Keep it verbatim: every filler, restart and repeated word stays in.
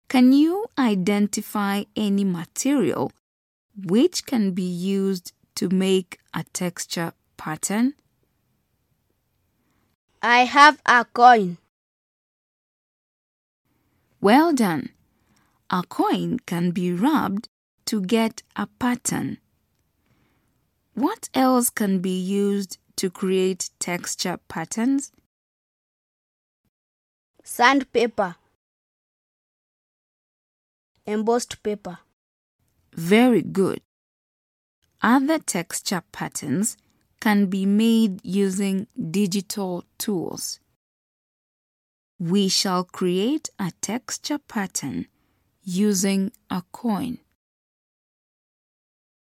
Can you identify any material which can be used to make a texture pattern? I have a coin. Well done. A coin can be rubbed to get a pattern. What else can be used to create texture patterns? Sandpaper. Embossed paper. Very good. Other texture patterns can be made using digital tools. We shall create a texture pattern using a coin.